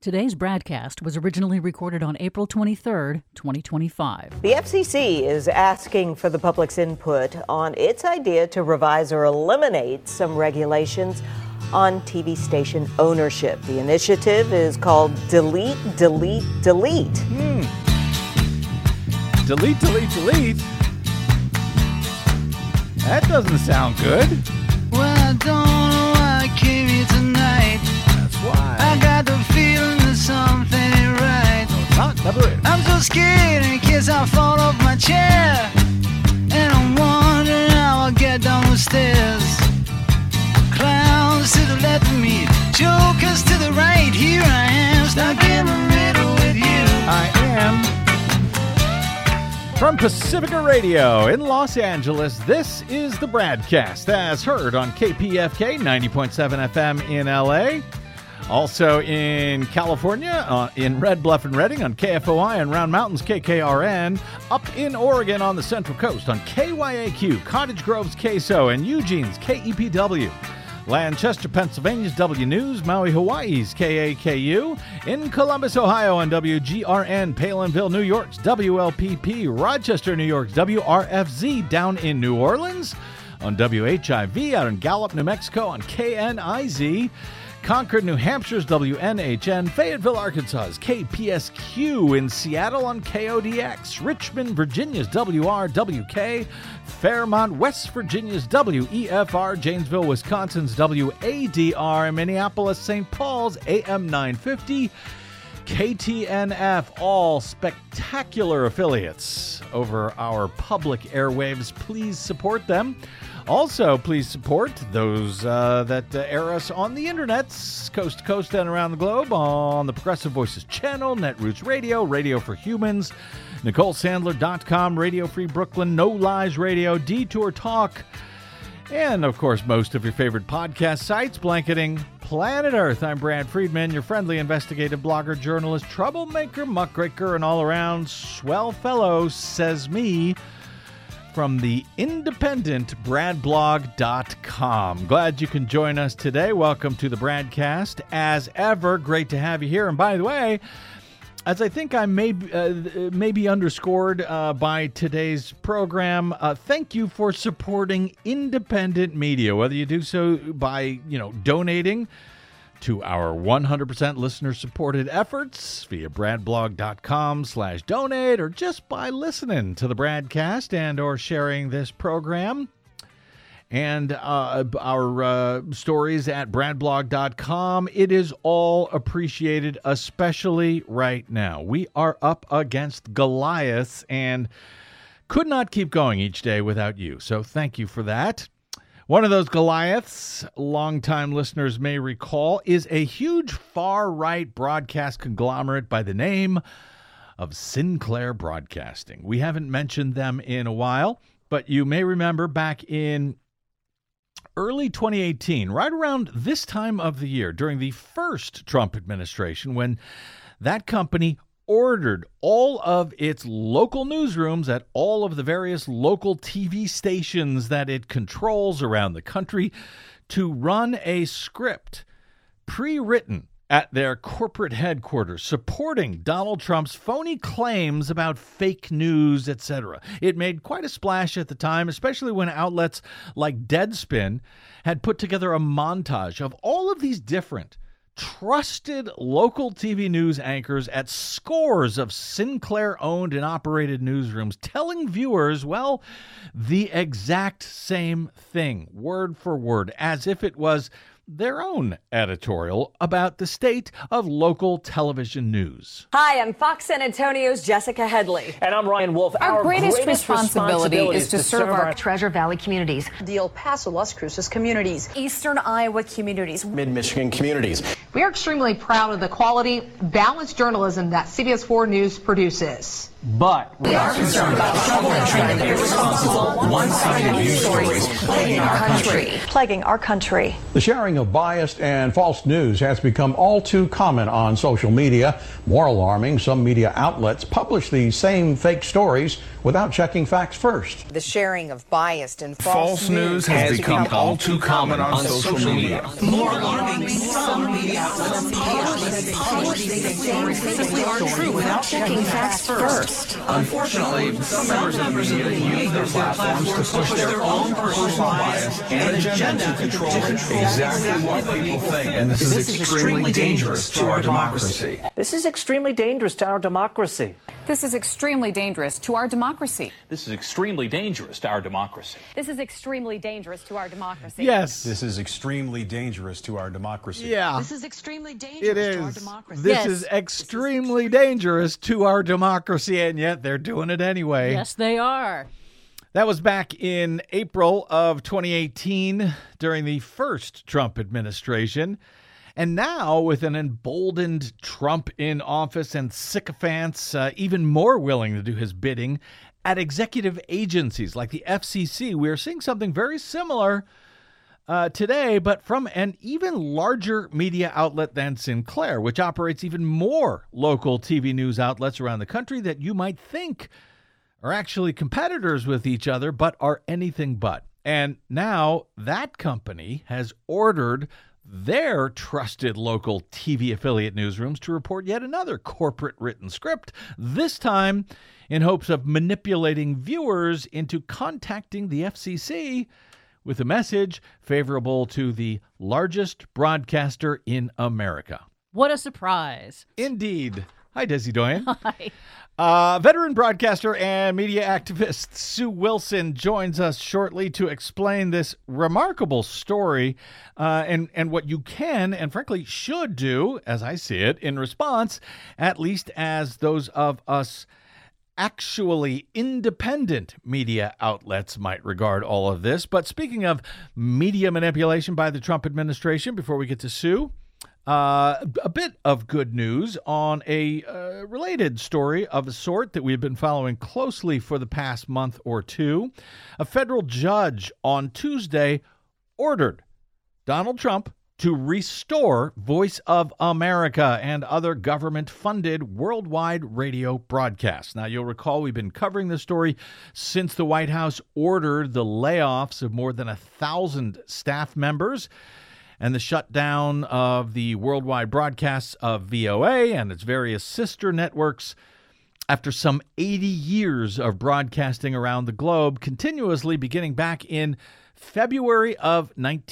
Today's broadcast was originally recorded on April 23, 2025. The FCC is asking for the public's input on its idea to revise or eliminate some regulations on TV station ownership. The initiative is called Delete, Delete, Delete. Delete, delete, delete? That doesn't sound good. Well, I don't know why I came here tonight. That's why. I got the feeling that something ain't right. Never is. I'm so scared in case I fall off my chair. And I'm wondering how I'll get down the stairs. Clowns to the left of me, jokers to the right. Here I am, stuck in the middle with you. I am. From Pacifica Radio in Los Angeles, this is the broadcast as heard on KPFK 90.7 FM in LA. Also in California, in Red Bluff and Redding on KFOI and Round Mountains KKRN. Up in Oregon on the Central Coast on KYAQ, Cottage Grove's KSO, and Eugene's KEPW. Lancaster, Pennsylvania's W News, Maui, Hawaii's KAKU, in Columbus, Ohio on WGRN, Palinville, New York's WLPP, Rochester, New York's WRFZ, down in New Orleans on WHIV, out in Gallup, New Mexico on KNIZ, Concord, New Hampshire's WNHN, Fayetteville, Arkansas's KPSQ, in Seattle on KODX, Richmond, Virginia's WRWK, Fairmont, West Virginia's WEFR, Janesville, Wisconsin's WADR, Minneapolis, St. Paul's AM 950, KTNF, all spectacular affiliates over our public airwaves. Please support them. Also, please support those that air us on the internets, coast to coast and around the globe, on the Progressive Voices channel, Netroots Radio, Radio for Humans, NicoleSandler.com, Radio Free Brooklyn, No Lies Radio, Detour Talk, and, of course, most of your favorite podcast sites, blanketing planet Earth. I'm Brad Friedman, your friendly investigative blogger, journalist, troublemaker, muckraker, and all-around swell fellow, says me, from the independent bradblog.com. Glad you can join us today. Welcome to the Bradcast. As ever, great to have you here. And by the way, as I think I may be underscored by today's program, thank you for supporting independent media, whether you do so by, donating to our 100% listener-supported efforts via bradblog.com/donate, or just by listening to the Bradcast and or sharing this program and our stories at bradblog.com. It is all appreciated, especially right now. We are up against Goliaths and could not keep going each day without you, so thank you for that. One of those Goliaths, longtime listeners may recall, is a huge far-right broadcast conglomerate by the name of Sinclair Broadcasting. We haven't mentioned them in a while, but you may remember back in early 2018, right around this time of the year, during the first Trump administration, when that company ordered all of its local newsrooms at all of the various local TV stations that it controls around the country to run a script pre-written at their corporate headquarters supporting Donald Trump's phony claims about fake news, etc. It made quite a splash at the time, especially when outlets like Deadspin had put together a montage of all of these different trusted local TV news anchors at scores of Sinclair-owned and operated newsrooms telling viewers, well, the exact same thing, word for word, as if it was their own editorial about the state of local television news. Hi, I'm Fox San Antonio's Jessica Headley. And I'm Ryan Wolf. Our greatest responsibility is to serve our Treasure Valley communities, the El Paso, Las Cruces communities, Eastern Iowa communities, Mid-Michigan communities. We are extremely proud of the quality, balanced journalism that CBS 4 News produces. But we are concerned about troubling and irresponsible, one-sided news stories plaguing our country. Plaguing our country. The sharing of biased and false news has become all too common on social media. More alarming, some media outlets publish these same fake stories without checking facts first. The sharing of biased and false news has become all too common on social media. More alarming, some media outlets publish these stories aren't true without checking facts first. Unfortunately, some members of the media use their platforms to push their own personal bias and agenda to control exactly what people think. And this is extremely dangerous to our democracy. This is extremely dangerous to our democracy. This is extremely dangerous to our democracy. This is extremely dangerous to our democracy. This is extremely dangerous to our democracy. Yes. This is extremely dangerous to our democracy. Yeah. This is extremely dangerous to our democracy. This is extremely dangerous to our democracy, and yet they're doing it anyway. Yes, they are. That was back in April of 2018 during the first Trump administration. And now, with an emboldened Trump in office and sycophants even more willing to do his bidding at executive agencies like the FCC, we are seeing something very similar today, but from an even larger media outlet than Sinclair, which operates even more local TV news outlets around the country that you might think are actually competitors with each other, but are anything but. And now that company has ordered their trusted local TV affiliate newsrooms to report yet another corporate written script, this time in hopes of manipulating viewers into contacting the FCC with a message favorable to the largest broadcaster in America. What a surprise. Indeed. Hi, Desi Doyen. Hi. Veteran broadcaster and media activist Sue Wilson joins us shortly to explain this remarkable story and what you can and frankly should do, as I see it, in response, at least as those of us actually independent media outlets might regard all of this. But speaking of media manipulation by the Trump administration, before we get to Sue, a bit of good news on a related story of a sort that we've been following closely for the past month or two. A federal judge on Tuesday ordered Donald Trump to restore Voice of America and other government-funded worldwide radio broadcasts. Now, you'll recall we've been covering this story since the White House ordered the layoffs of more than 1,000 staff members and the shutdown of the worldwide broadcasts of VOA and its various sister networks after some 80 years of broadcasting around the globe, continuously beginning back in February of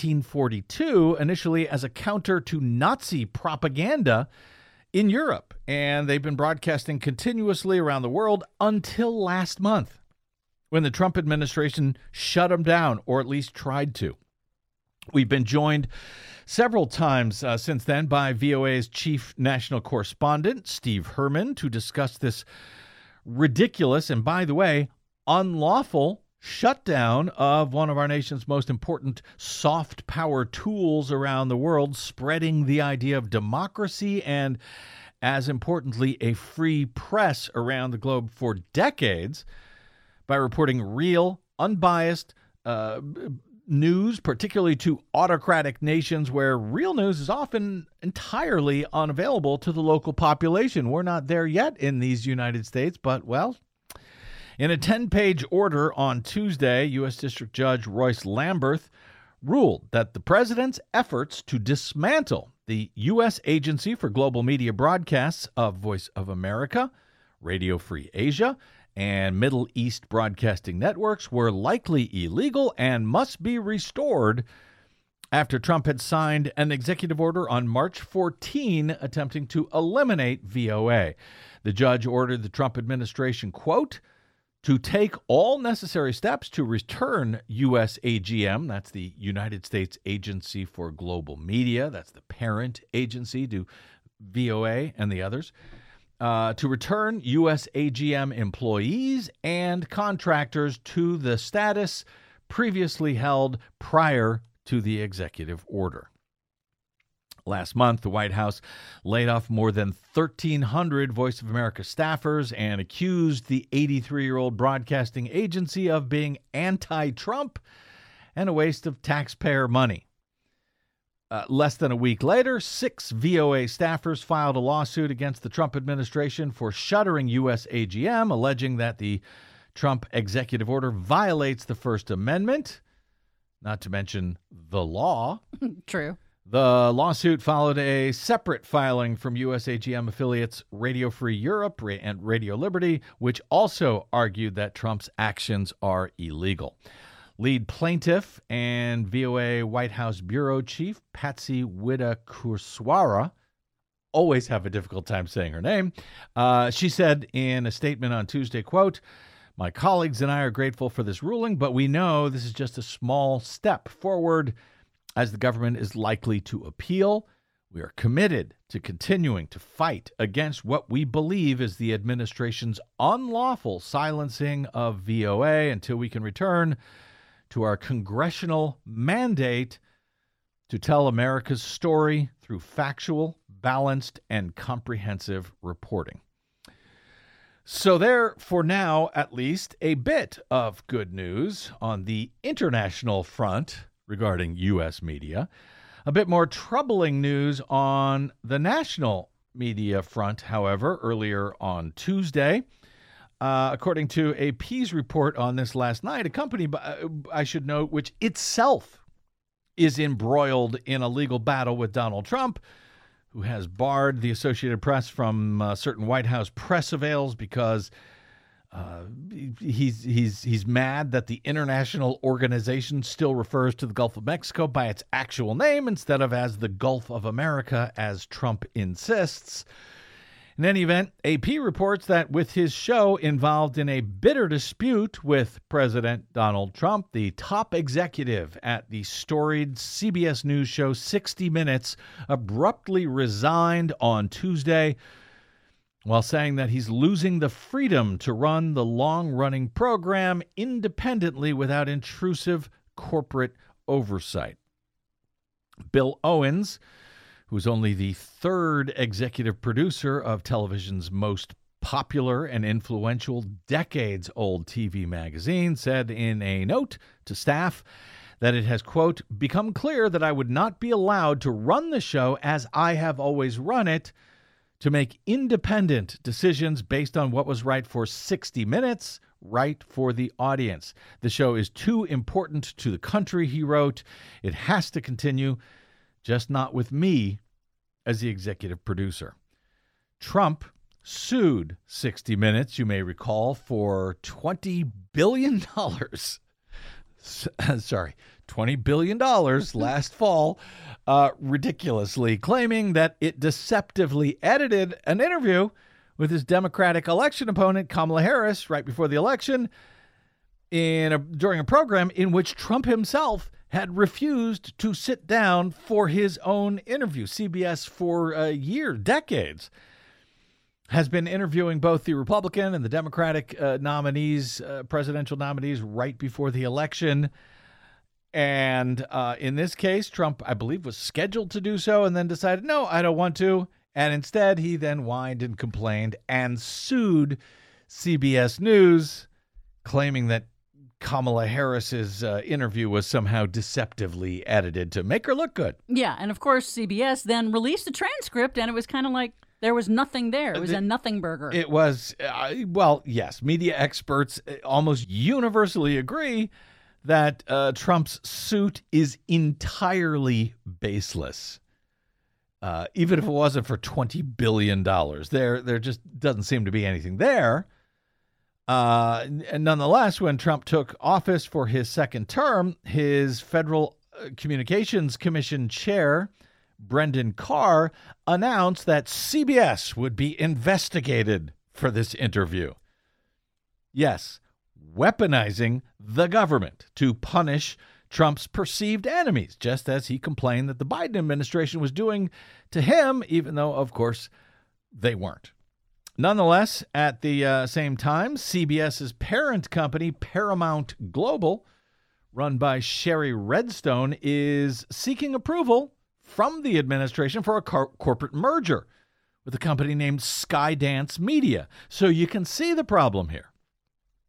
1942, initially as a counter to Nazi propaganda in Europe. And they've been broadcasting continuously around the world until last month, when the Trump administration shut them down, or at least tried to. We've been joined several times since then by VOA's chief national correspondent, Steve Herman, to discuss this ridiculous and, by the way, unlawful shutdown of one of our nation's most important soft power tools around the world, spreading the idea of democracy and, as importantly, a free press around the globe for decades by reporting real, unbiased news, particularly to autocratic nations where real news is often entirely unavailable to the local population. We're not there yet in these United States, but, well, in a 10-page order on Tuesday, U.S. District Judge Royce Lamberth ruled that the president's efforts to dismantle the U.S. Agency for Global Media Broadcasts of Voice of America, Radio Free Asia, and Middle East Broadcasting Networks were likely illegal and must be restored after Trump had signed an executive order on March 14 attempting to eliminate VOA. The judge ordered the Trump administration, quote, to take all necessary steps to return USAGM, that's the United States Agency for Global Media, that's the parent agency to VOA and the others, to return USAGM employees and contractors to the status previously held prior to the executive order. Last month, the White House laid off more than 1,300 Voice of America staffers and accused the 83-year-old broadcasting agency of being anti-Trump and a waste of taxpayer money. Less than a week later, 6 VOA staffers filed a lawsuit against the Trump administration for shuttering U.S. AGM, alleging that the Trump executive order violates the First Amendment, not to mention the law. True. The lawsuit followed a separate filing from U.S. AGM affiliates Radio Free Europe and Radio Liberty, which also argued that Trump's actions are illegal. Lead plaintiff and VOA White House bureau chief Patsy Widakuswara, always have a difficult time saying her name, she said in a statement on Tuesday, quote, "My colleagues and I are grateful for this ruling, but we know this is just a small step forward as the government is likely to appeal. We are committed to continuing to fight against what we believe is the administration's unlawful silencing of VOA until we can return to our congressional mandate to tell America's story through factual, balanced, and comprehensive reporting." So there, for now at least, a bit of good news on the international front regarding U.S. media. A bit more troubling news on the national media front, however, earlier on Tuesday. According to AP's report on this last night, a company, I should note, which itself is embroiled in a legal battle with Donald Trump, who has barred the Associated Press from certain White House press avails because he's mad that the international organization still refers to the Gulf of Mexico by its actual name instead of as the Gulf of America, as Trump insists. In any event, AP reports that with his show involved in a bitter dispute with President Donald Trump, the top executive at the storied CBS News show 60 Minutes abruptly resigned on Tuesday while saying that he's losing the freedom to run the long-running program independently without intrusive corporate oversight. Bill Owens, who's only the third executive producer of television's most popular and influential decades-old TV magazine, said in a note to staff that it has, quote, "become clear that I would not be allowed to run the show as I have always run it, to make independent decisions based on what was right for 60 Minutes, right for the audience. The show is too important to the country," he wrote. "It has to continue, just not with me as the executive producer." Trump sued 60 Minutes, you may recall, for $20 billion. Sorry, $20 billion last fall, ridiculously claiming that it deceptively edited an interview with his Democratic election opponent, Kamala Harris, right before the election, during a program in which Trump himself had refused to sit down for his own interview. CBS for decades, has been interviewing both the Republican and the Democratic nominees, presidential nominees, right before the election. And in this case, Trump, I believe, was scheduled to do so and then decided, no, I don't want to. And instead, he then whined and complained and sued CBS News, claiming that Kamala Harris's interview was somehow deceptively edited to make her look good. Yeah, and of course, CBS then released the transcript, and it was kind of like there was nothing there. It was a nothing burger. It was, well, yes, media experts almost universally agree that Trump's suit is entirely baseless. Even if it wasn't for $20 billion, there just doesn't seem to be anything there. And nonetheless, when Trump took office for his second term, his Federal Communications Commission chair, Brendan Carr, announced that CBS would be investigated for this interview. Yes, weaponizing the government to punish Trump's perceived enemies, just as he complained that the Biden administration was doing to him, even though, of course, they weren't. Nonetheless, at the same time, CBS's parent company, Paramount Global, run by Sherry Redstone, is seeking approval from the administration for a corporate merger with a company named Skydance Media. So you can see the problem here.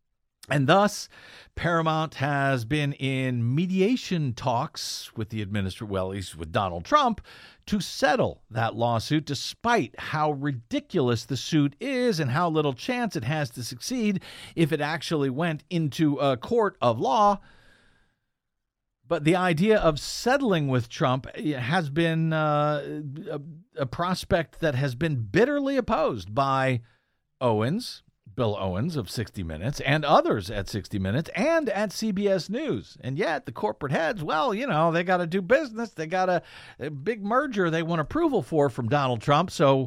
And thus, Paramount has been in mediation talks with the with Donald Trump to settle that lawsuit, despite how ridiculous the suit is and how little chance it has to succeed if it actually went into a court of law. But the idea of settling with Trump has been a prospect that has been bitterly opposed by Bill Owens of 60 Minutes and others at 60 Minutes and at CBS News. And yet the corporate heads, well, they got to do business. They got a big merger they want approval from Donald Trump. So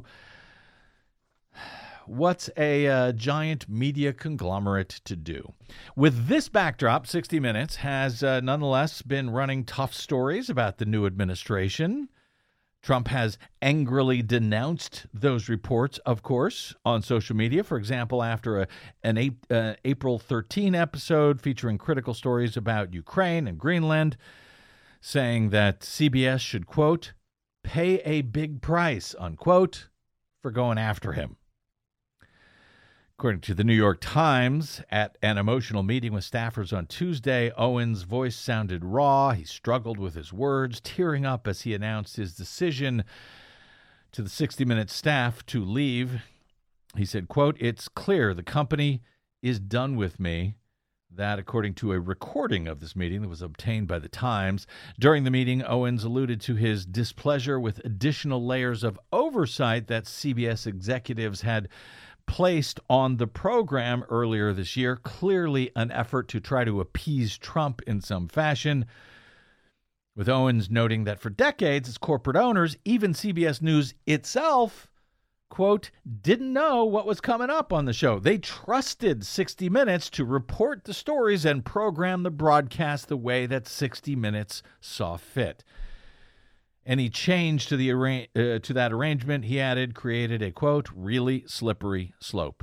what's a giant media conglomerate to do? With this backdrop, 60 Minutes has nonetheless been running tough stories about the new administration. Trump has angrily denounced those reports, of course, on social media. For example, after an April 13 episode featuring critical stories about Ukraine and Greenland, saying that CBS should, quote, pay a big price, unquote, for going after him. According to the New York Times, at an emotional meeting with staffers on Tuesday, Owens' voice sounded raw. He struggled with his words, tearing up as he announced his decision to the 60 Minutes staff to leave. He said, quote, it's clear the company is done with me. That, according to a recording of this meeting that was obtained by the Times. During the meeting, Owens alluded to his displeasure with additional layers of oversight that CBS executives had placed on the program earlier this year, clearly an effort to try to appease Trump in some fashion, with Owens noting that for decades as corporate owners, even CBS News itself, quote, didn't know what was coming up on the show. They trusted 60 Minutes to report the stories and program the broadcast the way that 60 Minutes saw fit. Any change to that arrangement, he added, created a, quote, really slippery slope.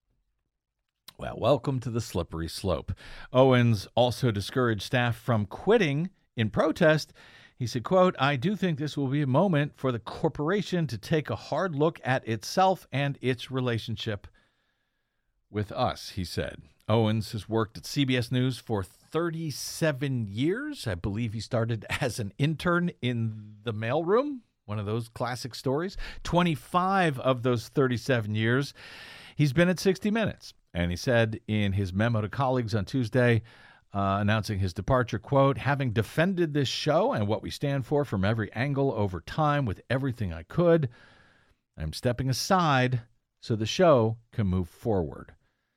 Well, welcome to the slippery slope. Owens also discouraged staff from quitting in protest. He said, quote, I do think this will be a moment for the corporation to take a hard look at itself and its relationship with us, he said. Owens has worked at CBS News for 37 years. I believe he started as an intern in the mailroom, one of those classic stories. 25 of those 37 years, he's been at 60 Minutes. And he said in his memo to colleagues on Tuesday, announcing his departure, quote, having defended this show and what we stand for from every angle over time with everything I could, I'm stepping aside so the show can move forward.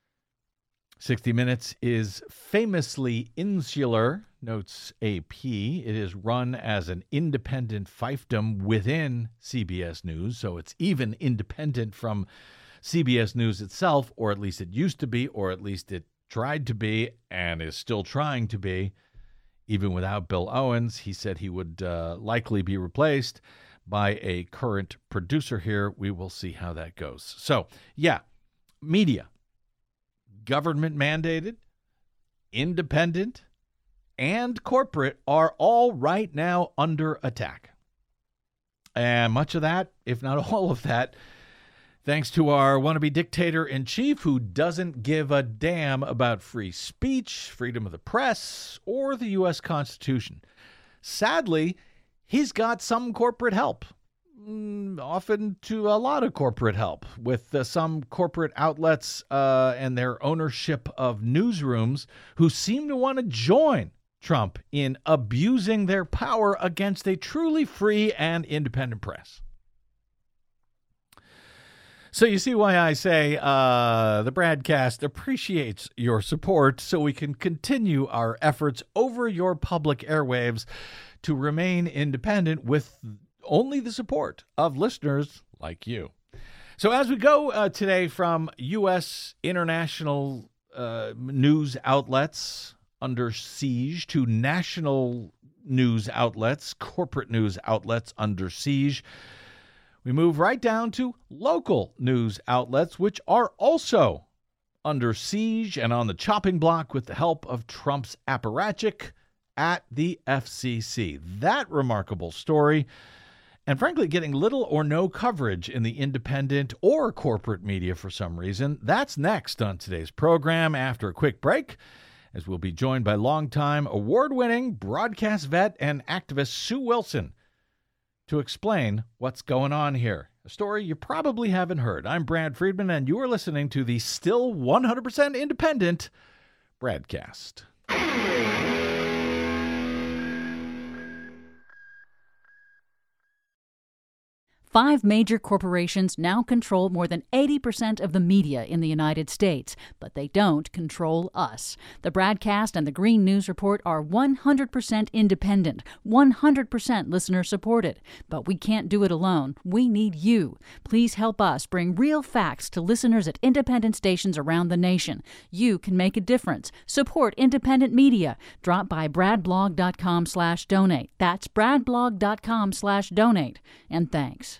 60 Minutes is famously insular, notes AP. It is run as an independent fiefdom within CBS News, so it's even independent from CBS News itself, or at least it used to be, or at least it tried to be, and is still trying to be, even without Bill Owens. He said he would likely be replaced by a current producer here. We will see how that goes. So, yeah, media. Government mandated, independent, and corporate are all right now under attack. And much of that, if not all of that, thanks to our wannabe dictator-in-chief who doesn't give a damn about free speech, freedom of the press, or the U.S. Constitution. Sadly, he's got some corporate help. Often to a lot of corporate help, with some corporate outlets and their ownership of newsrooms who seem to want to join Trump in abusing their power against a truly free and independent press. So you see why I say the Bradcast appreciates your support so we can continue our efforts over your public airwaves to remain independent with only the support of listeners like you. So as we go today from U.S. international news outlets under siege to national news outlets, corporate news outlets under siege, we move right down to local news outlets, which are also under siege and on the chopping block with the help of Trump's apparatchik at the FCC. That remarkable story and frankly getting little or no coverage in the independent or corporate media for some reason. That's next on today's program after a quick break, as we'll be joined by longtime award-winning broadcast vet and activist Sue Wilson to explain what's going on here. A story you probably haven't heard. I'm Brad Friedman, and you are listening to the still 100% independent BradCast. 5 major corporations now control more than 80% of the media in the United States, but they don't control us. The BradCast and the Green News Report are 100% independent, 100% listener-supported. But we can't do it alone. We need you. Please help us bring real facts to listeners at independent stations around the nation. You can make a difference. Support independent media. Drop by bradblog.com/donate. That's bradblog.com/donate. And thanks.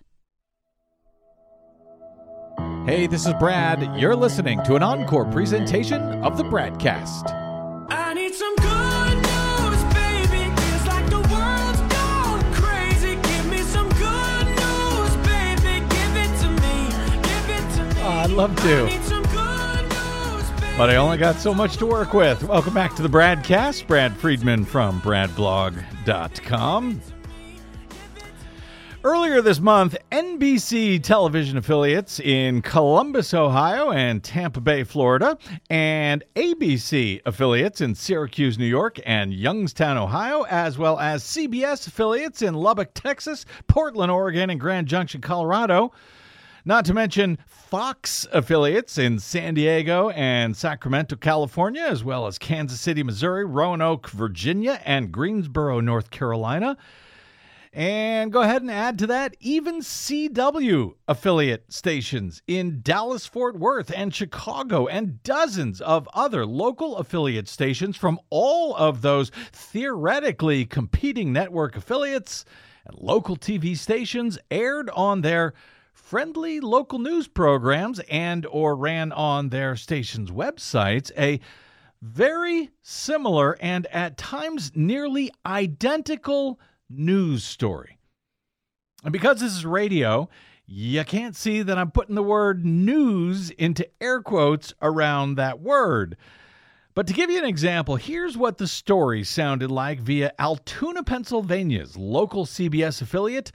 Hey, this is Brad. You're listening to an encore presentation of the BradCast. I need some good news, baby. Feels like the world's gone crazy. Give me some good news, baby. Give it to me. Give it to me. Oh, I'd love to. I need some good news, baby. But I only got so much to work with. Welcome back to the BradCast. Brad Friedman from bradblog.com. Earlier this month, NBC television affiliates in Columbus, Ohio and Tampa Bay, Florida, and ABC affiliates in Syracuse, New York and Youngstown, Ohio, as well as CBS affiliates in Lubbock, Texas, Portland, Oregon, and Grand Junction, Colorado. Not to mention Fox affiliates in San Diego and Sacramento, California, as well as Kansas City, Missouri, Roanoke, Virginia, and Greensboro, North Carolina. And go ahead and add to that even CW affiliate stations in Dallas, Fort Worth, and Chicago, and dozens of other local affiliate stations from all of those theoretically competing network affiliates and local TV stations aired on their friendly local news programs and or ran on their stations' websites a very similar and at times nearly identical news story. And because this is radio, you can't see that I'm putting the word news into air quotes around that word. But to give you an example, here's what the story sounded like via Altoona, Pennsylvania's local CBS affiliate,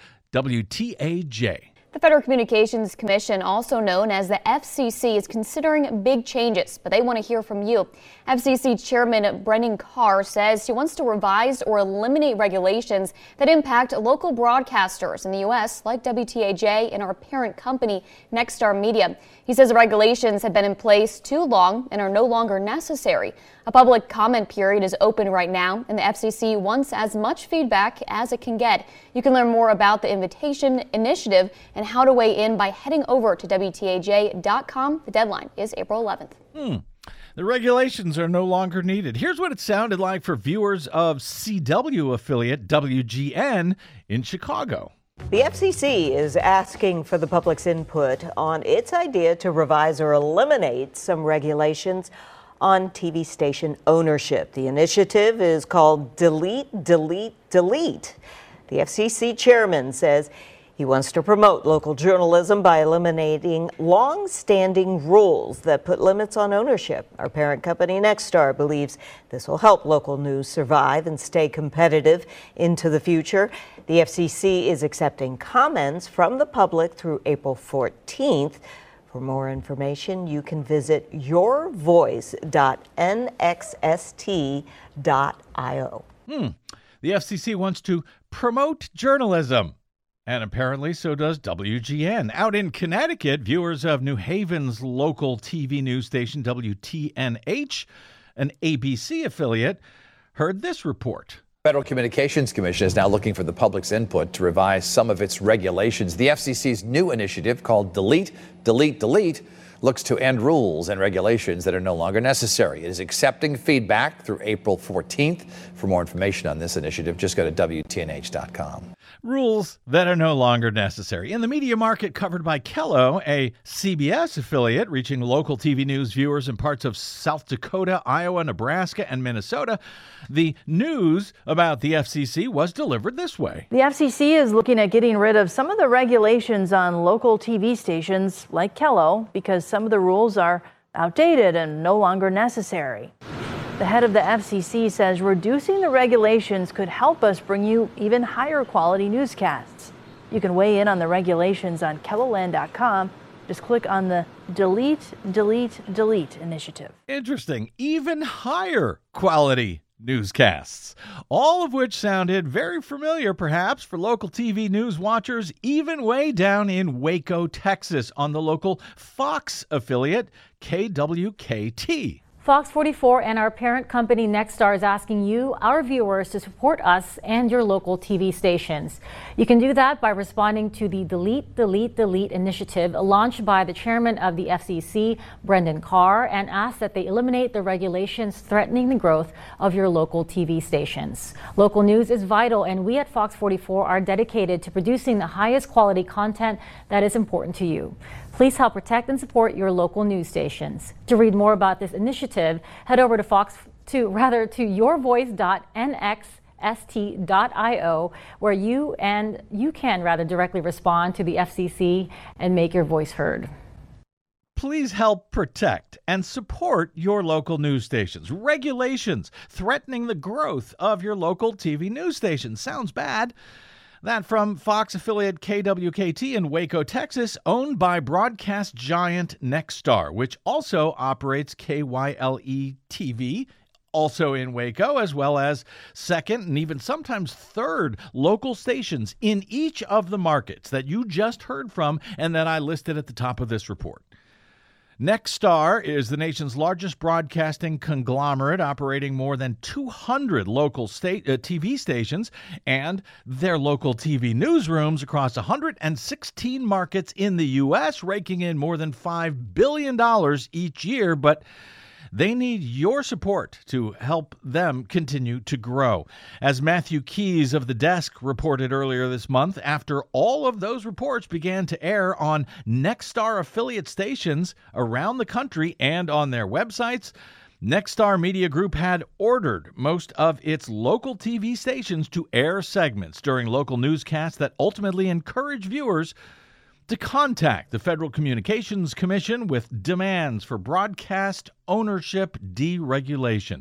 WTAJ. The Federal Communications Commission, also known as the FCC, is considering big changes, but they want to hear from you. FCC Chairman Brendan Carr says he wants to revise or eliminate regulations that impact local broadcasters in the U.S. like WTAJ and our parent company, Nexstar Media. He says the regulations have been in place too long and are no longer necessary. A public comment period is open right now, and the FCC wants as much feedback as it can get. You can learn more about the invitation initiative and how to weigh in by heading over to WTAJ.com. The deadline is April 11th. The regulations are no longer needed. Here's what it sounded like for viewers of CW affiliate WGN in Chicago. The FCC is asking for the public's input on its idea to revise or eliminate some regulations on TV station ownership. The initiative is called Delete, Delete, Delete. The FCC chairman says he wants to promote local journalism by eliminating long-standing rules that put limits on ownership. Our parent company, Nexstar, believes this will help local news survive and stay competitive into the future. The FCC is accepting comments from the public through April 14th. For more information, you can visit yourvoice.nxst.io. The FCC wants to promote journalism, and apparently so does WGN. Out in Connecticut, viewers of New Haven's local TV news station WTNH, an ABC affiliate, heard this report. Federal Communications Commission is now looking for the public's input to revise some of its regulations. The FCC's new initiative, called Delete, Delete, Delete, looks to end rules and regulations that are no longer necessary. It is accepting feedback through April 14th. For more information on this initiative, just go to WTNH.com. Rules that are no longer necessary. In the media market covered by Kello, a CBS affiliate reaching local TV news viewers in parts of South Dakota, Iowa, Nebraska, and Minnesota, the news about the FCC was delivered this way. The FCC is looking at getting rid of some of the regulations on local TV stations like Kello because some of the rules are outdated and no longer necessary. The head of the FCC says reducing the regulations could help us bring you even higher quality newscasts. You can weigh in on the regulations on KELLOLAND.com. Just click on the Delete, Delete, Delete initiative. Interesting. Even higher quality newscasts, all of which sounded very familiar, perhaps, for local TV news watchers, even way down in Waco, Texas, on the local Fox affiliate, KWKT. Fox 44 and our parent company Nexstar is asking you, our viewers, to support us and your local TV stations. You can do that by responding to the Delete, Delete, Delete initiative launched by the chairman of the FCC, Brendan Carr, and ask that they eliminate the regulations threatening the growth of your local TV stations. Local news is vital, and we at Fox 44 are dedicated to producing the highest quality content that is important to you. Please help protect and support your local news stations. To read more about this initiative, head over to yourvoice.nxst.io, where you can directly respond to the FCC and make your voice heard. Please help protect and support your local news stations. Regulations threatening the growth of your local TV news station. Sounds bad. That from Fox affiliate KWKT in Waco, Texas, owned by broadcast giant Nexstar, which also operates KYLE TV, also in Waco, as well as second and even sometimes third local stations in each of the markets that you just heard from and that I listed at the top of this report. Nexstar is the nation's largest broadcasting conglomerate, operating more than 200 local TV stations and their local TV newsrooms across 116 markets in the U.S., raking in more than $5 billion each year. But they need your support to help them continue to grow. As Matthew Keys of The Desk reported earlier this month, after all of those reports began to air on Nexstar affiliate stations around the country and on their websites, Nexstar Media Group had ordered most of its local TV stations to air segments during local newscasts that ultimately encourage viewers to contact the Federal Communications Commission with demands for broadcast ownership deregulation.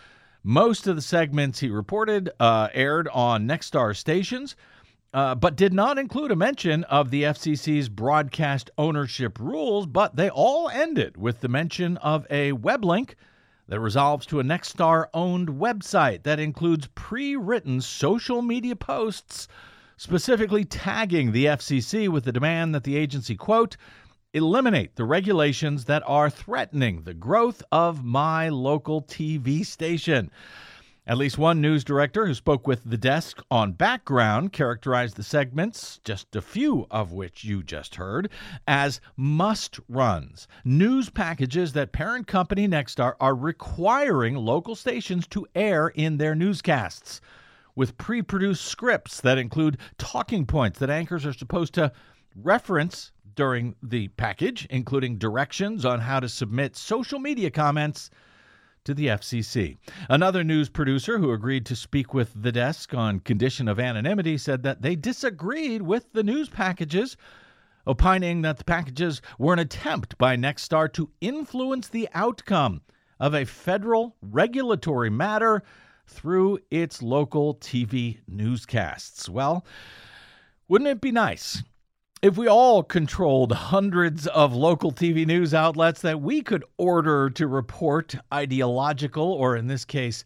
Most of the segments, he reported, aired on Nexstar stations, but did not include a mention of the FCC's broadcast ownership rules, but they all ended with the mention of a web link that resolves to a Nexstar-owned website that includes pre-written social media posts specifically tagging the FCC with the demand that the agency, quote, eliminate the regulations that are threatening the growth of my local TV station. At least one news director who spoke with The Desk on Background characterized the segments, just a few of which you just heard, as must-runs, news packages that parent company Nexstar are requiring local stations to air in their newscasts, with pre-produced scripts that include talking points that anchors are supposed to reference during the package, including directions on how to submit social media comments to the FCC. Another news producer who agreed to speak with The Desk on condition of anonymity said that they disagreed with the news packages, opining that the packages were an attempt by Nexstar to influence the outcome of a federal regulatory matter through its local TV newscasts. Well, wouldn't it be nice if we all controlled hundreds of local TV news outlets that we could order to report ideological, or in this case,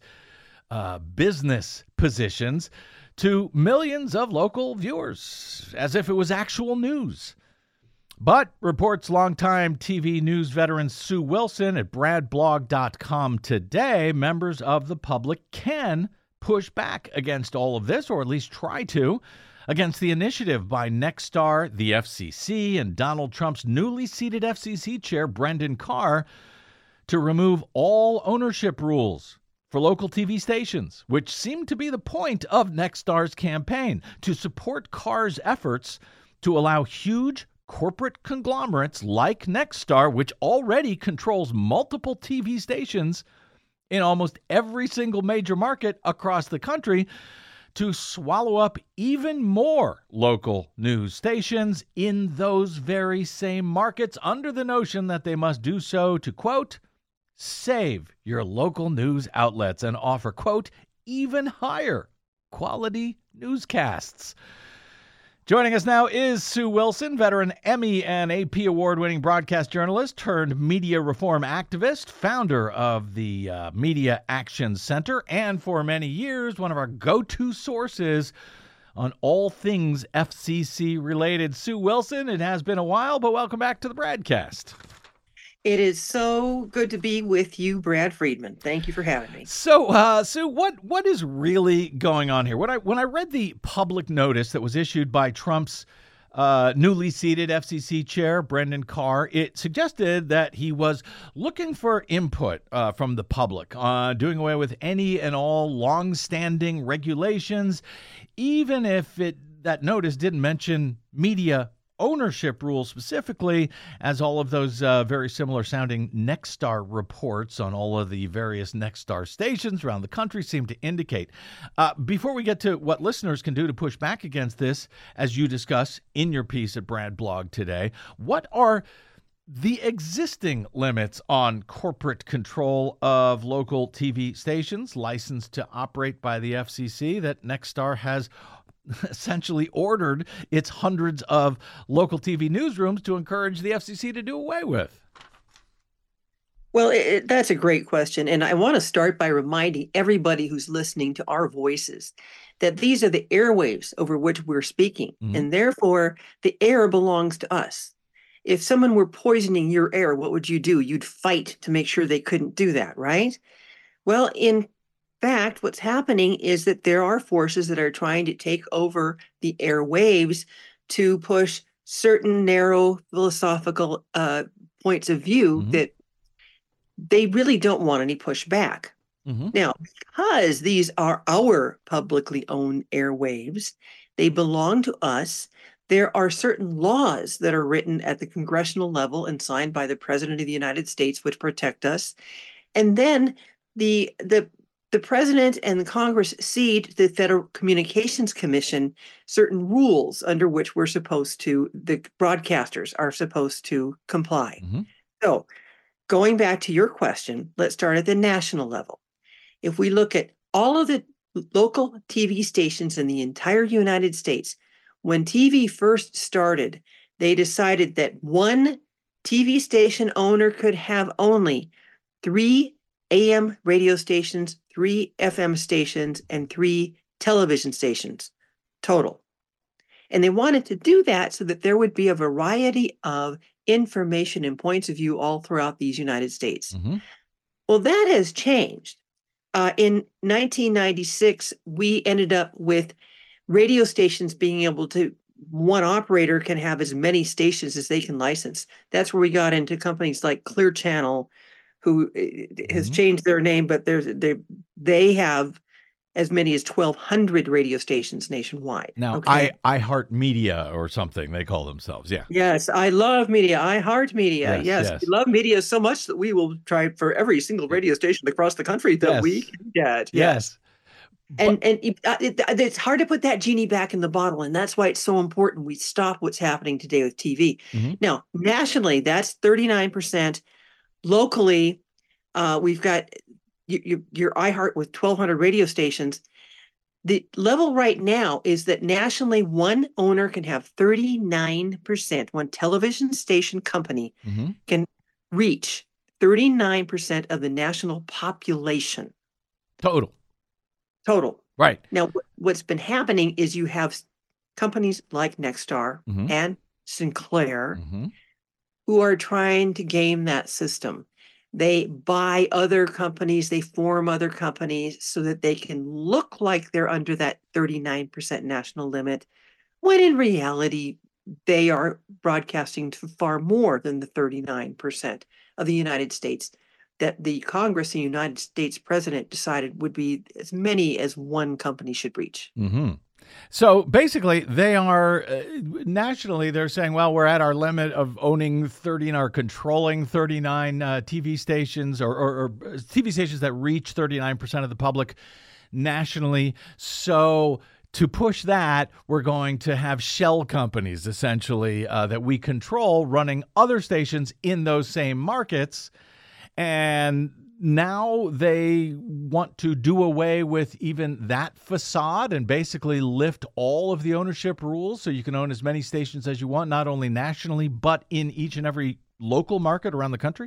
business positions to millions of local viewers as if it was actual news? But, reports longtime TV news veteran Sue Wilson at bradblog.com today, members of the public can push back against all of this, or at least try to. against the initiative by Nexstar, the FCC, and Donald Trump's newly seated FCC chair, Brendan Carr, to remove all ownership rules for local TV stations, which seemed to be the point of Nexstar's campaign, to support Carr's efforts to allow huge corporate conglomerates like Nexstar, which already controls multiple TV stations in almost every single major market across the country, to swallow up even more local news stations in those very same markets under the notion that they must do so to, quote, save your local news outlets and offer, quote, even higher quality newscasts. Joining us now is Sue Wilson, veteran Emmy and AP award-winning broadcast journalist turned media reform activist, founder of the Media Action Center, and for many years, one of our go-to sources on all things FCC related. Sue Wilson, it has been a while, but welcome back to the Bradcast. It is so good to be with you, Brad Friedman. Thank you for having me. So, Sue, what is really going on here? When I read the public notice that was issued by Trump's newly seated FCC chair, Brendan Carr, it suggested that he was looking for input from the public, doing away with any and all long-standing regulations, even if that notice didn't mention media ownership rules specifically, as all of those very similar sounding Nexstar reports on all of the various Nexstar stations around the country seem to indicate. Before we get to what listeners can do to push back against this, as you discuss in your piece at Brad Blog today, what are the existing limits on corporate control of local TV stations licensed to operate by the FCC that Nexstar has essentially ordered its hundreds of local TV newsrooms to encourage the FCC to do away with? Well, that's a great question. And I want to start by reminding everybody who's listening to our voices that these are the airwaves over which we're speaking. Mm-hmm. And therefore, the air belongs to us. If someone were poisoning your air, what would you do? You'd fight to make sure they couldn't do that, right? Well, in fact, what's happening is that there are forces that are trying to take over the airwaves to push certain narrow philosophical points of view that they really don't want any pushback. Now, because these are our publicly owned airwaves, they belong to us. There are certain laws that are written at the congressional level and signed by the President of the United States, which protect us. And then the president and the Congress cede to the Federal Communications Commission certain rules under which the broadcasters are supposed to comply. So going back to your question, let's start at the national level. If we look at all of the local TV stations in the entire United States, when TV first started, they decided that one TV station owner could have only 3 AM radio stations, 3 FM stations, and 3 television stations total. And they wanted to do that so that there would be a variety of information and points of view all throughout these United States. Well, that has changed. In 1996, we ended up with radio stations being able to, one operator can have as many stations as they can license. That's where we got into companies like Clear Channel, who has changed their name, but they have as many as 1,200 radio stations nationwide. Now, okay? iHeart Media or something they call themselves, yeah. Yes, I love media. iHeart Media. Yes, yes. We love media so much that we will try for every single radio station across the country that we can get. Yes. And it's hard to put that genie back in the bottle, and that's why it's so important we stop what's happening today with TV. Now, nationally, that's 39%. Locally, we've got your iHeart with 1,200 radio stations. The level right now is that nationally, one owner can have 39%. One television station company can reach 39% of the national population. Total. Right. Now, what's been happening is you have companies like Nexstar and Sinclair who are trying to game that system. They buy other companies, they form other companies so that they can look like they're under that 39% national limit, when in reality, they are broadcasting to far more than the 39% of the United States that the Congress and United States president decided would be as many as one company should reach. Mm-hmm. So basically, they are nationally, they're saying, well, we're at our limit of owning 30 or controlling 39 TV stations or TV stations that reach 39% of the public nationally. So to push that, we're going to have shell companies, essentially, that we control running other stations in those same markets. And now they want to do away with even that facade and basically lift all of the ownership rules so you can own as many stations as you want, not only nationally, but in each and every local market around the country?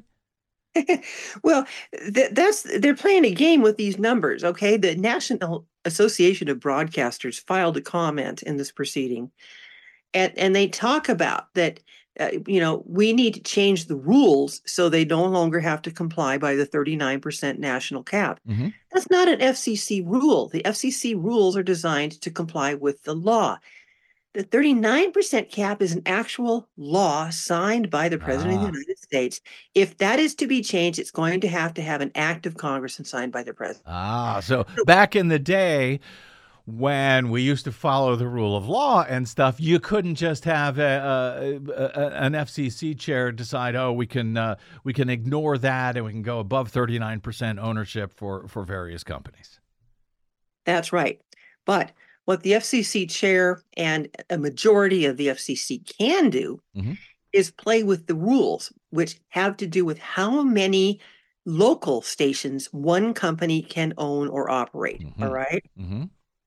Well, they're playing a game with these numbers, okay? The National Association of Broadcasters filed a comment in this proceeding, and they talk about that, we need to change the rules so they no longer have to comply by the 39% national cap. Mm-hmm. That's not an FCC rule. The FCC rules are designed to comply with the law. The 39% cap is an actual law signed by the President of the United States. If that is to be changed, it's going to have an act of Congress and signed by the President. So back in the day, when we used to follow the rule of law and stuff, you couldn't just have an FCC chair decide, we can ignore that and we can go above 39% ownership for various companies. That's right. But what the FCC chair and a majority of the FCC can do is play with the rules, which have to do with how many local stations one company can own or operate. Mm-hmm. All right. Mm-hmm.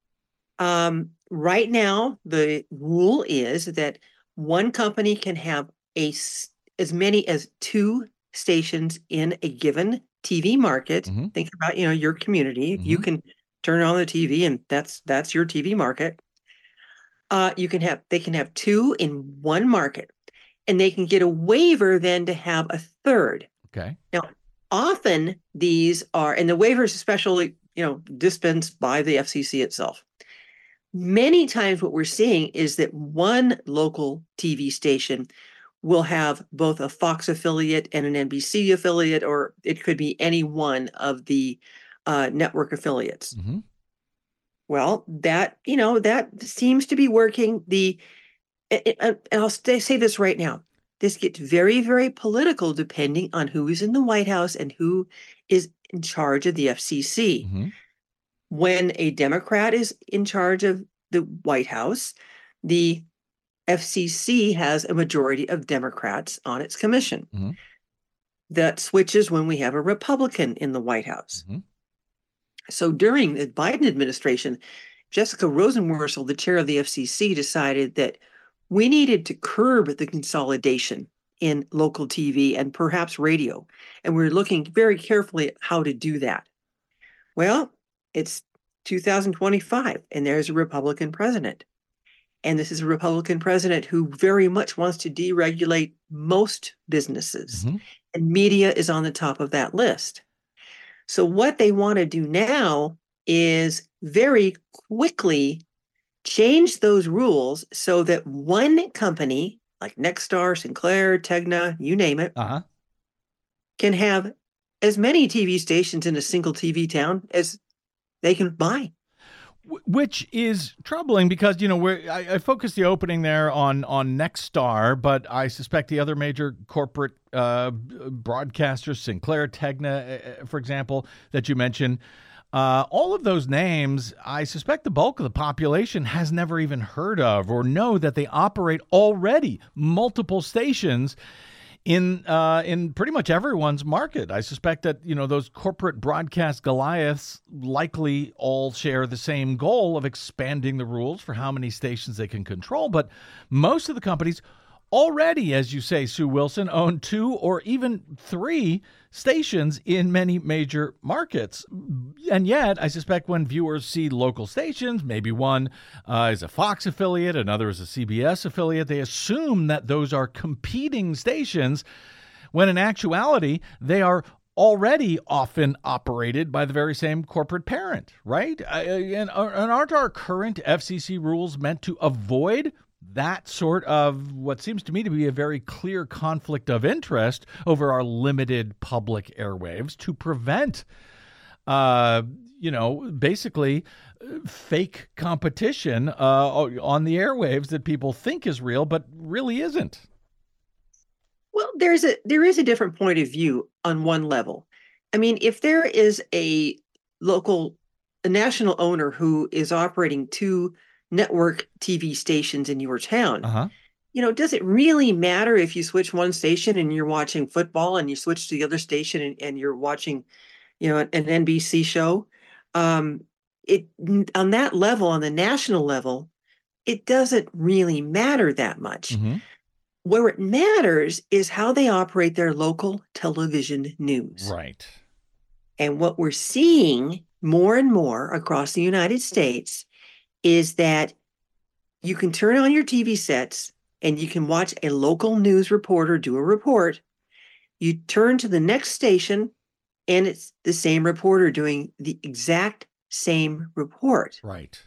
Right now, the rule is that one company can have as many as 2 stations in a given TV market. Mm-hmm. Think about, your community. You can turn on the TV and that's your TV market. They can have 2 in one market, and they can get a waiver then to have a third. Okay. Now, often these are, and the waivers especially, dispensed by the FCC itself. Many times what we're seeing is that one local TV station will have both a Fox affiliate and an NBC affiliate, or it could be any one of the network affiliates. Mm-hmm. Well, that seems to be working. And I'll say this right now. This gets very, very political depending on who is in the White House and who is in charge of the FCC. Mm-hmm. When a Democrat is in charge of the White House, the FCC has a majority of Democrats on its commission. Mm-hmm. That switches when we have a Republican in the White House. Mm-hmm. So during the Biden administration, Jessica Rosenworcel, the chair of the FCC, decided that we needed to curb the consolidation in local TV and perhaps radio. And we're looking very carefully at how to do that. Well, it's 2025, and there's a Republican president. And this is a Republican president who very much wants to deregulate most businesses. Mm-hmm. And media is on the top of that list. So what they want to do now is very quickly change those rules so that one company, like Nexstar, Sinclair, Tegna, you name it, can have as many TV stations in a single TV town as they can buy. Which is troubling because, I focused the opening there on Nexstar, but I suspect the other major corporate broadcasters, Sinclair, Tegna, for example, that you mentioned, all of those names, I suspect the bulk of the population has never even heard of or know that they operate already multiple stations in pretty much everyone's market. I suspect that, those corporate broadcast Goliaths likely all share the same goal of expanding the rules for how many stations they can control. But most of the companies already, as you say, Sue Wilson, own 2 or even 3 stations in many major markets. And yet, I suspect when viewers see local stations, maybe one is a Fox affiliate, another is a CBS affiliate, they assume that those are competing stations, when in actuality, they are already often operated by the very same corporate parent, right? And aren't our current FCC rules meant to avoid that sort of what seems to me to be a very clear conflict of interest over our limited public airwaves to prevent, basically fake competition on the airwaves that people think is real, but really isn't? Well, there is a different point of view on one level. I mean, if there is a national owner who is operating 2 network TV stations in your town, does it really matter if you switch one station and you're watching football and you switch to the other station and you're watching, an NBC show? On that level, on the national level, it doesn't really matter that much. Mm-hmm. Where it matters is how they operate their local television news. Right. And what we're seeing more and more across the United States is that you can turn on your TV sets and you can watch a local news reporter do a report. You turn to the next station and it's the same reporter doing the exact same report. Right.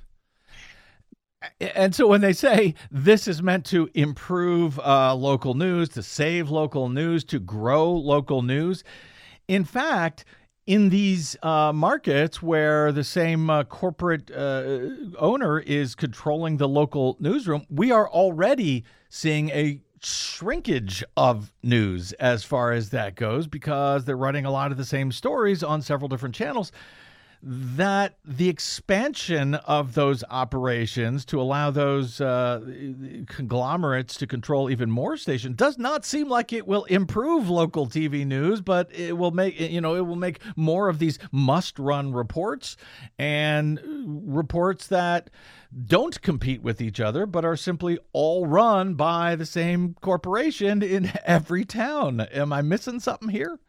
And so when they say this is meant to improve local news, to save local news, to grow local news, in fact, in these markets where the same corporate owner is controlling the local newsroom, we are already seeing a shrinkage of news as far as that goes, because they're running a lot of the same stories on several different channels. That the expansion of those operations to allow those conglomerates to control even more stations does not seem like it will improve local TV news, but it will make more of these must-run reports and reports that don't compete with each other, but are simply all run by the same corporation in every town. Am I missing something here?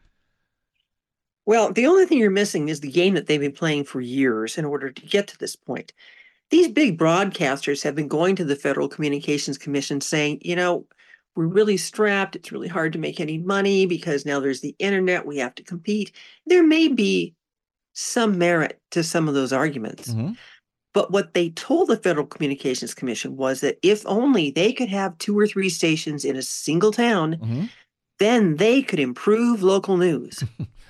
Well, the only thing you're missing is the game that they've been playing for years in order to get to this point. These big broadcasters have been going to the Federal Communications Commission saying, we're really strapped. It's really hard to make any money because now there's the internet. We have to compete. There may be some merit to some of those arguments. Mm-hmm. But what they told the Federal Communications Commission was that if only they could have 2 or 3 stations in a single town, then they could improve local news.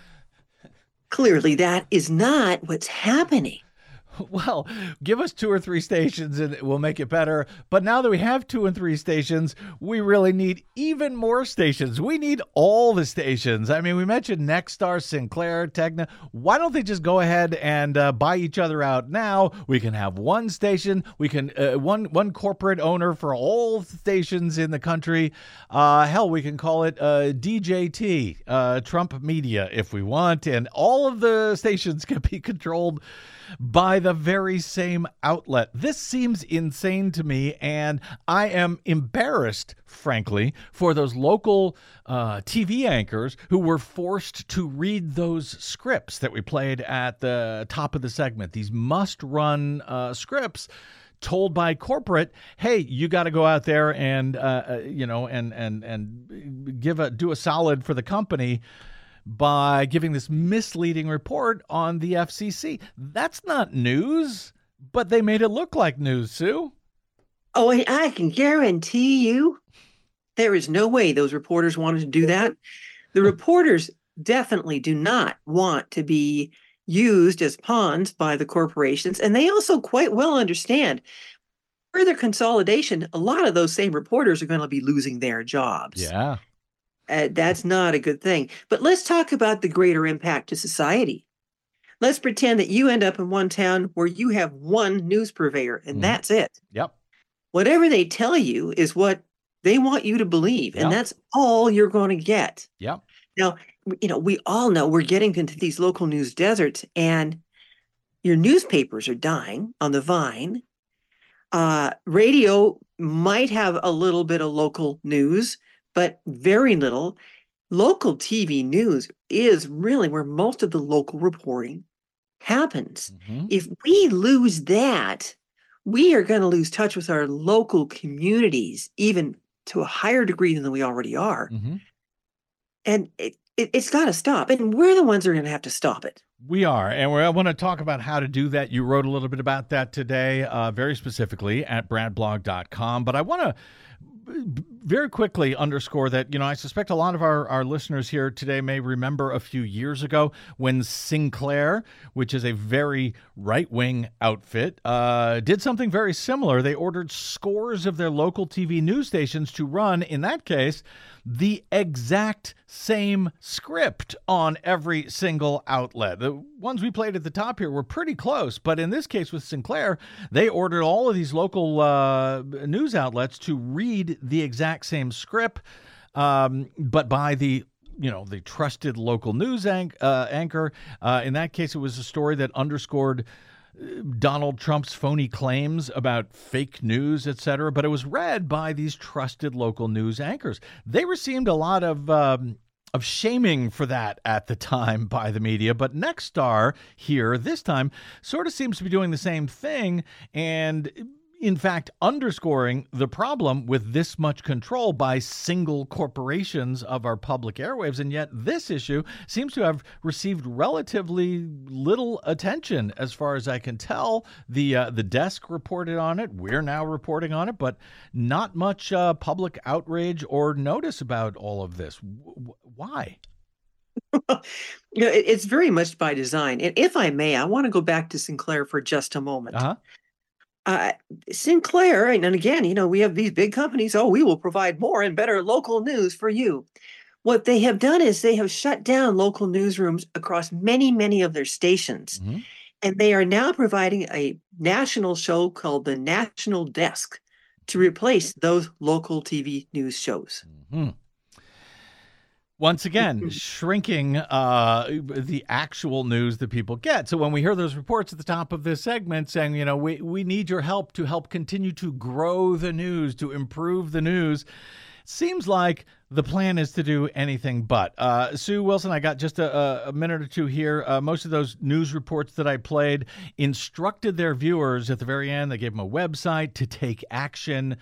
Clearly, that is not what's happening. Well, give us 2 or 3 stations and we'll make it better. But now that we have 2 and 3 stations, we really need even more stations. We need all the stations. I mean, we mentioned Nexstar, Sinclair, Tegna. Why don't they just go ahead and buy each other out now? We can have one station. We can one corporate owner for all stations in the country. Hell, we can call it DJT, Trump Media, if we want. And all of the stations can be controlled by the very same outlet. This seems insane to me, and I am embarrassed, frankly, for those local TV anchors who were forced to read those scripts that we played at the top of the segment, these must-run scripts told by corporate, hey, you got to go out there and do a solid for the company by giving this misleading report on the FCC. That's not news, but they made it look like news, Sue. Oh, I can guarantee you there is no way those reporters wanted to do that. The reporters definitely do not want to be used as pawns by the corporations, and they also quite well understand further consolidation. A lot of those same reporters are going to be losing their jobs. Yeah. That's not a good thing. But let's talk about the greater impact to society. Let's pretend that you end up in one town where you have one news purveyor, and that's it. Yep. Whatever they tell you is what they want you to believe, and that's all you're going to get. Yep. Now, we all know we're getting into these local news deserts, and your newspapers are dying on the vine. Radio might have a little bit of local news, but very little. Local TV news is really where most of the local reporting happens. If we lose that, we are going to lose touch with our local communities, even to a higher degree than we already are. And it's got to stop. And we're the ones who are going to have to stop it. We are, and I want to talk about how to do that. You wrote a little bit about that today, very specifically at bradblog.com. But I want to very quickly underscore that, I suspect a lot of our listeners here today may remember a few years ago when Sinclair, which is a very right-wing outfit, did something very similar. They ordered scores of their local TV news stations to run, in that case, the exact same script on every single outlet. The ones we played at the top here were pretty close, but in this case with Sinclair, they ordered all of these local news outlets to read the exact same script, but by the trusted local news anchor. In that case, it was a story that underscored Donald Trump's phony claims about fake news, etc., but it was read by these trusted local news anchors. They received a lot of shaming for that at the time by the media, but Nexstar here this time sort of seems to be doing the same thing and in fact underscoring the problem with this much control by single corporations of our public airwaves. And yet this issue seems to have received relatively little attention as far as I can tell. The desk reported on it. We're now reporting on it, but not much public outrage or notice about all of this. Why? It's very much by design. And if I may, I want to go back to Sinclair for just a moment. Sinclair, and again, we have these big companies. Oh, we will provide more and better local news for you. What they have done is they have shut down local newsrooms across many, many of their stations. Mm-hmm. And they are now providing a national show called the National Desk to replace those local TV news shows. Mm-hmm. Once again, shrinking the actual news that people get. So when we hear those reports at the top of this segment saying, we need your help to help continue to grow the news, to improve the news, seems like the plan is to do anything but. Sue Wilson, I got just a minute or two here. Most of those news reports that I played instructed their viewers at the very end. They gave them a website to take action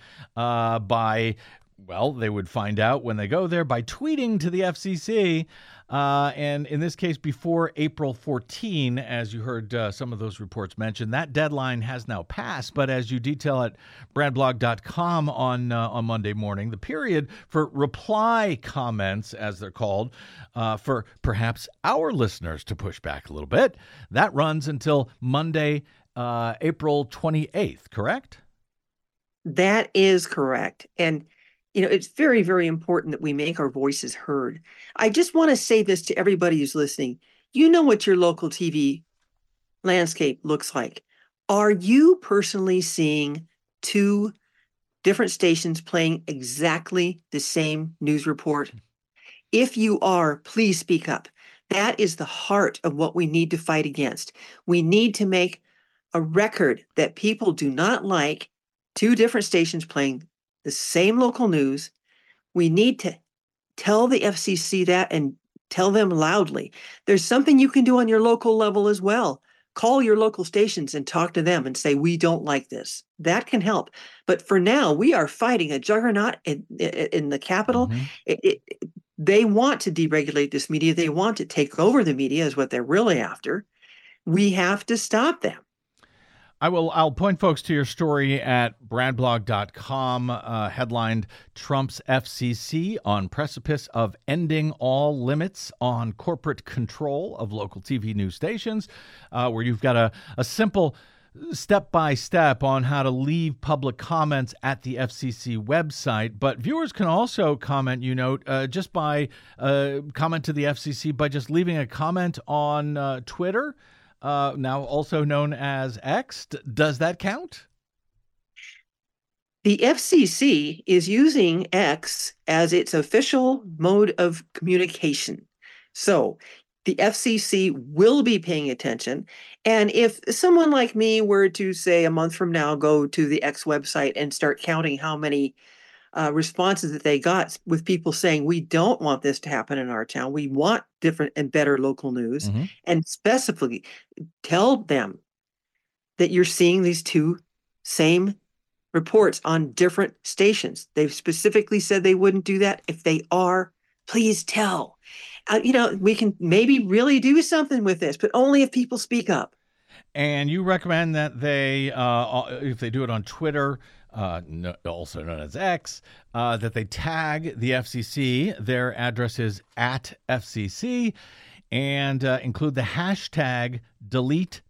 they would find out when they go there by tweeting to the FCC. And in this case, before April 14, as you heard some of those reports mention, that deadline has now passed. But as you detail at bradblog.com on Monday morning, the period for reply comments, as they're called, for perhaps our listeners to push back a little bit, that runs until Monday, April 28th, correct? That is correct. And it's very, very important that we make our voices heard. I just want to say this to everybody who's listening. You know what your local TV landscape looks like. Are you personally seeing two different stations playing exactly the same news report? If you are, please speak up. That is the heart of what we need to fight against. We need to make a record that people do not like two different stations playing the same local news. We need to tell the FCC that and tell them loudly. There's something you can do on your local level as well. Call your local stations and talk to them and say, we don't like this. That can help. But for now, we are fighting a juggernaut in the Capitol. Mm-hmm. They want to deregulate this media. They want to take over the media is what they're really after. We have to stop them. I'll point folks to your story at bradblog.com, headlined Trump's FCC on precipice of ending all limits on corporate control of local TV news stations, where you've got a simple step-by-step on how to leave public comments at the FCC website. But viewers can also comment, just by comment to the FCC by just leaving a comment on Twitter, now also known as X. Does that count? The FCC is using X as its official mode of communication. So the FCC will be paying attention. And if someone like me were to, say, a month from now, go to the X website and start counting how many responses that they got with people saying, we don't want this to happen in our town. We want different and better local news, mm-hmm. and specifically tell them that you're seeing these two same reports on different stations. They've specifically said they wouldn't do that. If they are, please tell. We can maybe really do something with this, but only if people speak up. And you recommend that they, if they do it on Twitter, also known as X, that they tag the FCC. Their address is @FCC, and include the hashtag delete,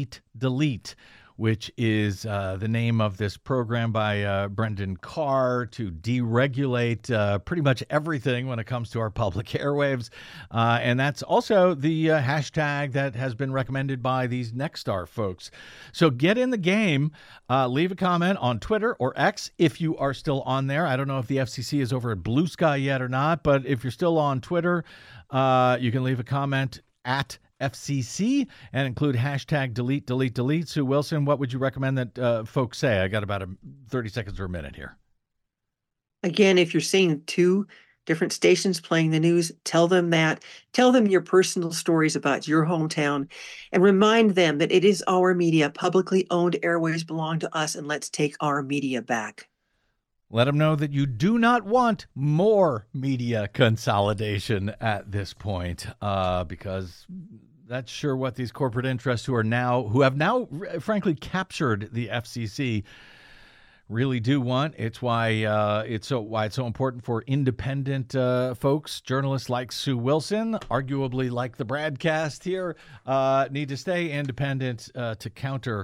which is the name of this program by Brendan Carr to deregulate pretty much everything when it comes to our public airwaves. And that's also the hashtag that has been recommended by these Nexstar folks. So get in the game. Leave a comment on Twitter or X if you are still on there. I don't know if the FCC is over at Blue Sky yet or not, but if you're still on Twitter, you can leave a comment at FCC and include hashtag delete. Sue Wilson, what would you recommend that folks say? I got about 30 seconds or a minute here. Again, if you're seeing two different stations playing the news, tell them that. Tell them your personal stories about your hometown and remind them that it is our media. Publicly owned airways belong to us, and let's take our media back. Let them know that you do not want more media consolidation at this point, because that's sure what these corporate interests who have now, frankly, captured the FCC really do want. It's why it's so important for independent folks, journalists like Sue Wilson, arguably like the broadcast here, need to stay independent to counter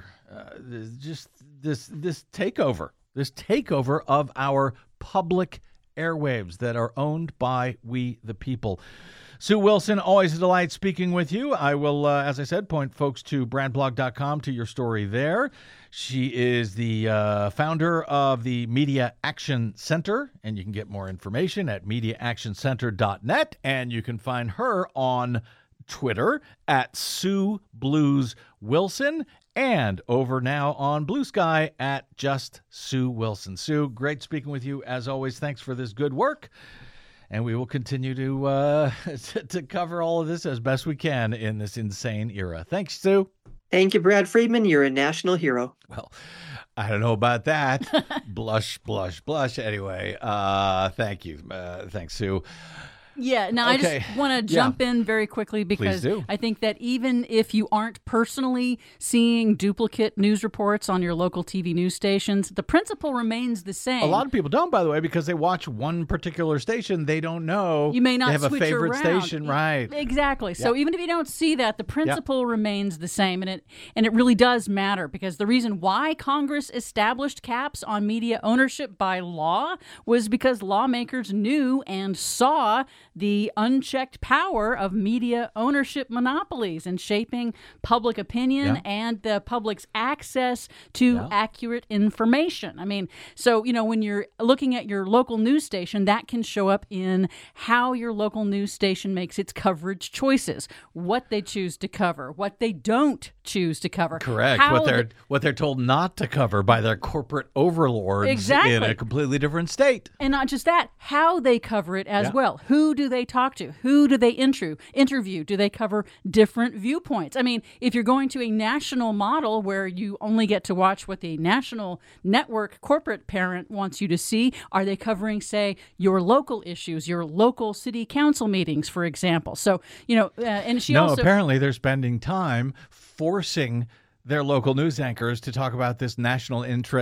just this takeover. This takeover of our public airwaves that are owned by we the people. Sue Wilson, always a delight speaking with you. I will, as I said, point folks to bradblog.com to your story there. She is the founder of the Media Action Center, and you can get more information at mediaactioncenter.net, and you can find her on Twitter at Sue Blues Wilson, and over now on Blue Sky at just Sue Wilson. Sue, great speaking with you as always. Thanks for this good work. And we will continue to cover all of this as best we can in this insane era. Thanks, Sue. Thank you, Brad Friedman. You're a national hero. Well, I don't know about that. Blush. Anyway, thank you. Thanks, Sue. Yeah, now Okay. I just want to jump in very quickly because I think that even if you aren't personally seeing duplicate news reports on your local TV news stations, the principle remains the same. A lot of people don't, by the way, because they watch one particular station. They don't know you may not they have switch a favorite around. station, right? Exactly. So even if you don't see that, the principle remains the same, and it really does matter, because the reason why Congress established caps on media ownership by law was because lawmakers knew and saw the unchecked power of media ownership monopolies in shaping public opinion and the public's access to accurate information. I mean, so, when you're looking at your local news station, that can show up in how your local news station makes its coverage choices, what they choose to cover, what they don't choose to cover. Correct. What they're told not to cover by their corporate overlords in a completely different state. And not just that, how they cover it as well. Who do they talk to? Who do they interview? Do they cover different viewpoints? I mean, if you're going to a national model where you only get to watch what the national network corporate parent wants you to see, are they covering, say, your local issues, your local city council meetings, for example? So, and she also... apparently they're spending time forcing their local news anchors to talk about this national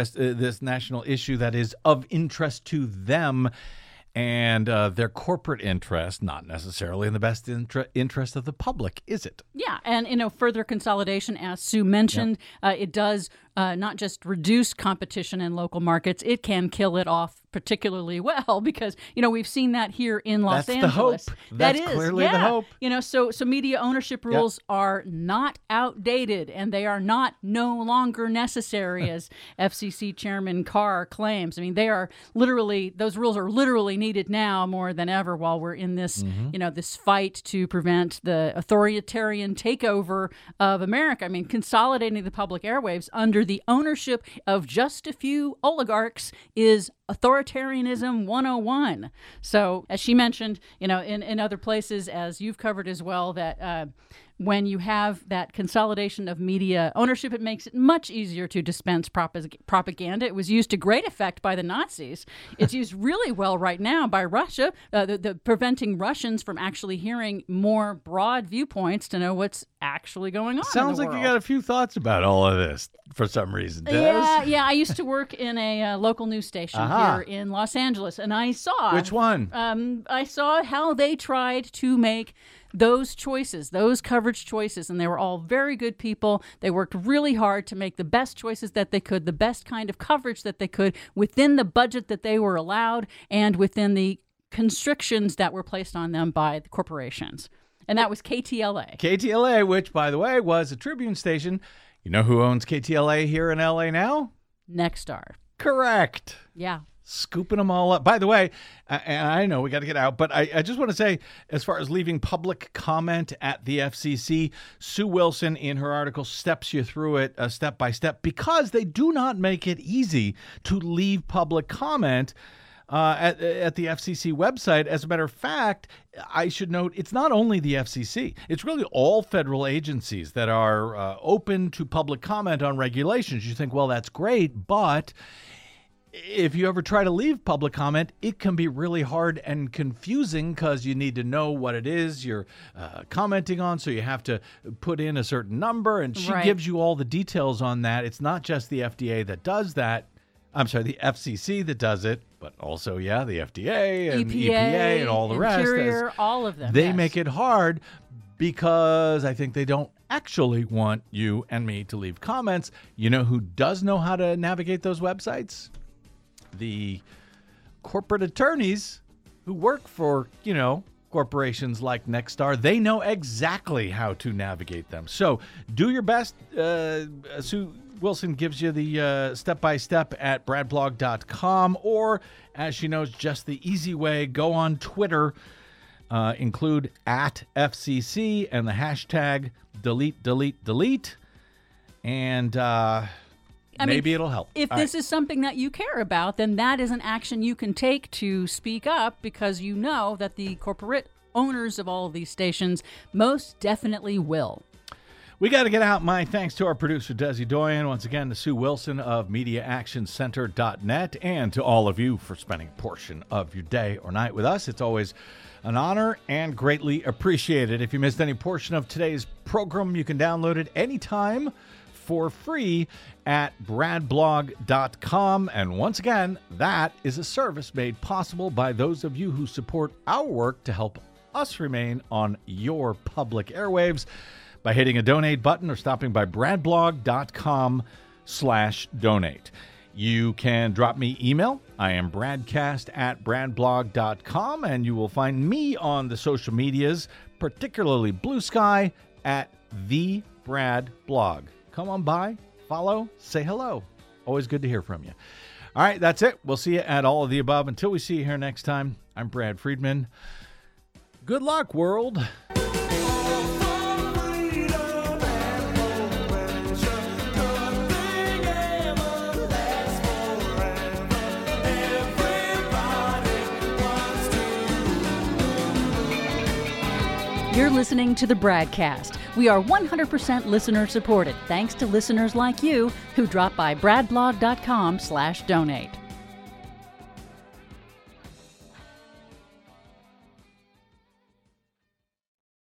issue that is of interest to them and their corporate interest, not necessarily in the best interest of the public, is it? Yeah, and further consolidation, as Sue mentioned, it does not just reduce competition in local markets, it can kill it off particularly well, because we've seen that here in Los Angeles. That's the hope. That's clearly the hope. So media ownership rules are not outdated, and they are not no longer necessary, as FCC Chairman Carr claims. I mean, those rules are literally needed now more than ever, while we're in this this fight to prevent the authoritarian takeover of America. I mean, consolidating the public airwaves under the ownership of just a few oligarchs is authoritarianism 101. So, as she mentioned, in other places, as you've covered as well, that when you have that consolidation of media ownership, it makes it much easier to dispense propaganda. It was used to great effect by the Nazis. It's used really well right now by Russia, the preventing Russians from actually hearing more broad viewpoints to know what's actually going on. Sounds like you got a few thoughts about all of this for some reason, Des. Yeah. I used to work in a local news station here in Los Angeles, and I saw... Which one? I saw how they tried to make those choices, those coverage choices, and they were all very good people. They worked really hard to make the best choices that they could, the best kind of coverage that they could within the budget that they were allowed and within the constrictions that were placed on them by the corporations. And that was KTLA. KTLA, which, by the way, was a Tribune station. You know who owns KTLA here in L.A. now? Nexstar. Correct. Yeah. Scooping them all up. By the way, and I know we got to get out, but I just want to say, as far as leaving public comment at the FCC, Sue Wilson in her article steps you through it step by step, because they do not make it easy to leave public comment at the FCC website. As a matter of fact, I should note, it's not only the FCC. It's really all federal agencies that are open to public comment on regulations. You think, well, that's great, but if you ever try to leave public comment, it can be really hard and confusing because you need to know what it is you're commenting on. So you have to put in a certain number, and she gives you all the details on that. It's not just the FDA that does that. I'm sorry, the FCC that does it, but also, the FDA and EPA and all the Interior, rest. All of them. They make it hard because I think they don't actually want you and me to leave comments. You know who does know how to navigate those websites? The corporate attorneys who work for, corporations like Nexstar. They know exactly how to navigate them. So do your best. Sue Wilson gives you the step-by-step at bradblog.com, or, as she knows, just the easy way, go on Twitter, include @FCC and the hashtag delete, and... maybe it'll help. If this is something that you care about, then that is an action you can take to speak up, because you know that the corporate owners of all of these stations most definitely will. We got to get out. My thanks to our producer, Desi Doyen, once again to Sue Wilson of MediaActionCenter.net, and to all of you for spending a portion of your day or night with us. It's always an honor and greatly appreciated. If you missed any portion of today's program, you can download it anytime for free at bradblog.com. And once again, that is a service made possible by those of you who support our work to help us remain on your public airwaves by hitting a donate button or stopping by bradblog.com/donate. You can drop me email. I am bradcast@bradblog.com, and you will find me on the social medias, particularly Blue Sky, at the Brad Blog. Come on by, follow, say hello. Always good to hear from you. All right, that's it. We'll see you at all of the above. Until we see you here next time, I'm Brad Friedman. Good luck, world. You're listening to the Bradcast. We are 100% listener supported, thanks to listeners like you who drop by bradblog.com/donate.